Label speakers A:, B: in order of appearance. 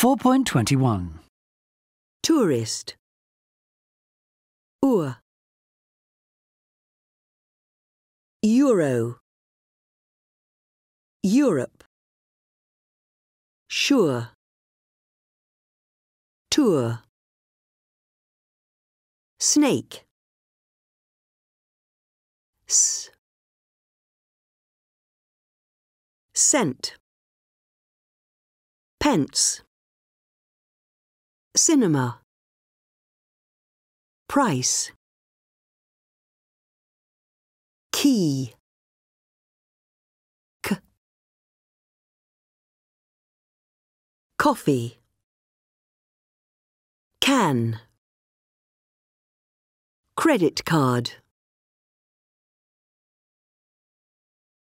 A: 4.21.
B: Tourist. Oer. Euro. Europe. Sure. Tour. Snake. S. Cent. Pence. Cinema. Price. Key. K. Coffee. Can. Credit card.